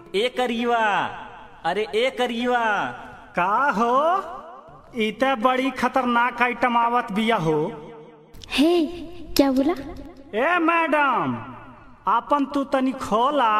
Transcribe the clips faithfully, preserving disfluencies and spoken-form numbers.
ए करियवा, अरे ए करियवा। का हो? इते बड़ी खतरनाक आइटम आवत बिया हो। हे क्या बोला? ए मैडम, आपन तू तनी खोला।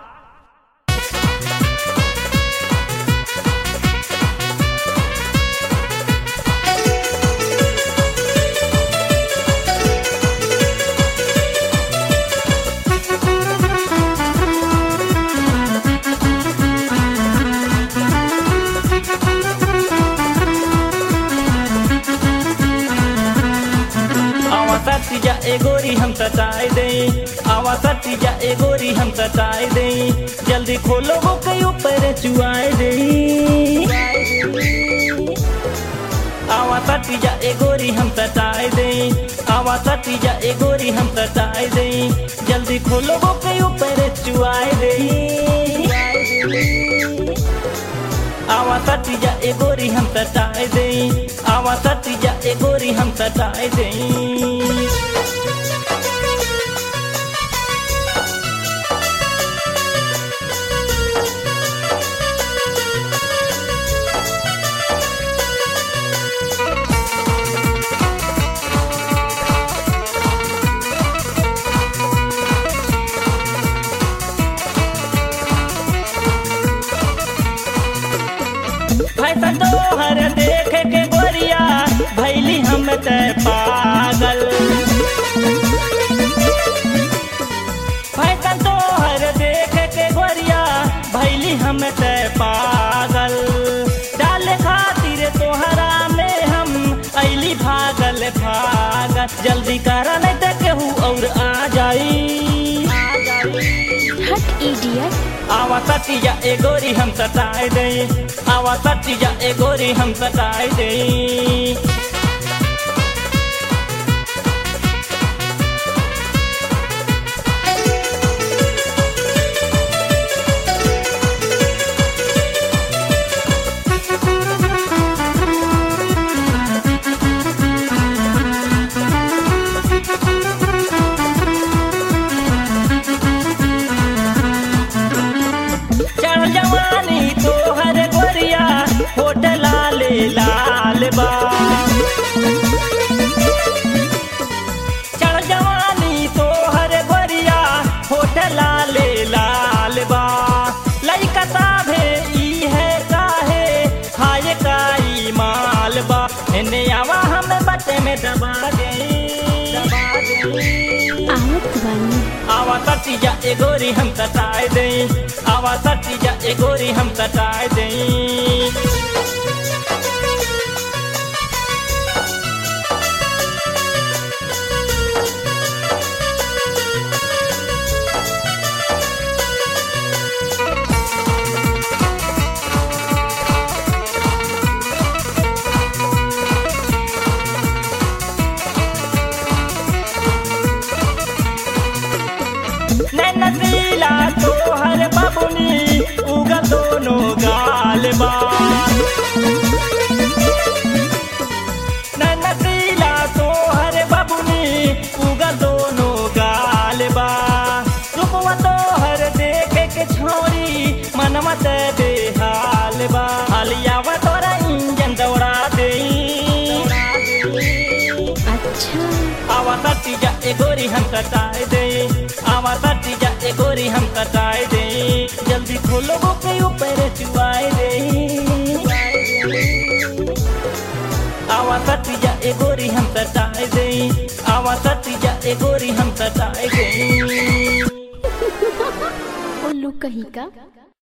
सटिया ए गोरी हम सटाए दे, आवा सटिया ए गोरी हम सटाए दे, जल्दी खोलो वो के ऊपर चुआए दे। आवा सटिया ए गोरी हम सटाए दे, आवा सटिया ए गोरी हम सटाए दे, जल्दी खोलो वो के ऊपर चुआए दे। आवा सटिया ए गोरी हम सटाए दे, आवा सटिया ए गोरी हम सटाए दे। फैशन तोहर देख के गोरिया भैली हम ते पागल। फैशन तोहर देख के गोरिया भैली हम ते पागल। डाल खातिर तोहरा में हम ऐली भागल भागल, जल्दी करा नहीं तो केहू और आ जाई। हट इडियट। आवा सटिया ए गोरी हम सटाए दे, आवा सटिया ए गोरी हम सटाए दे। चढ़ जवानी तोहर गोरिया होठ लाल लाल बा। चढ़ जवानी तोहर गोरिया होठ लाल लाल बा। लइका साभे ई है काहे हाय काई माल बा। एने आवा हम बटे में दबा दे, दबा दे। आवत बानी। आवा सटिया ए गोरी हम सटाए दे, आवा सटिया ए गोरी हम सटाए दे। नैनतीला तोहर बबुनी उगा दोनों गाल बा। नैनतीला तोहर बबुनी उगा दोनों गाल बा। रूपवा तोहर देख के छोरी मनवा ते बेहाल बा। हालियावा तोरा इंजन दौड़ा दे। अच्छा। आवा सटिया ए गोरी हम सटाए दे, आवा सटिया ए गोरी हम सटाए दे, जल्दी खोलो वो के ऊपर चुआए दे। आवा सटिया ए गोरी हम सटाए दे, आवा सटिया ए गोरी हम सटाए दे। उल्लू कहीं का।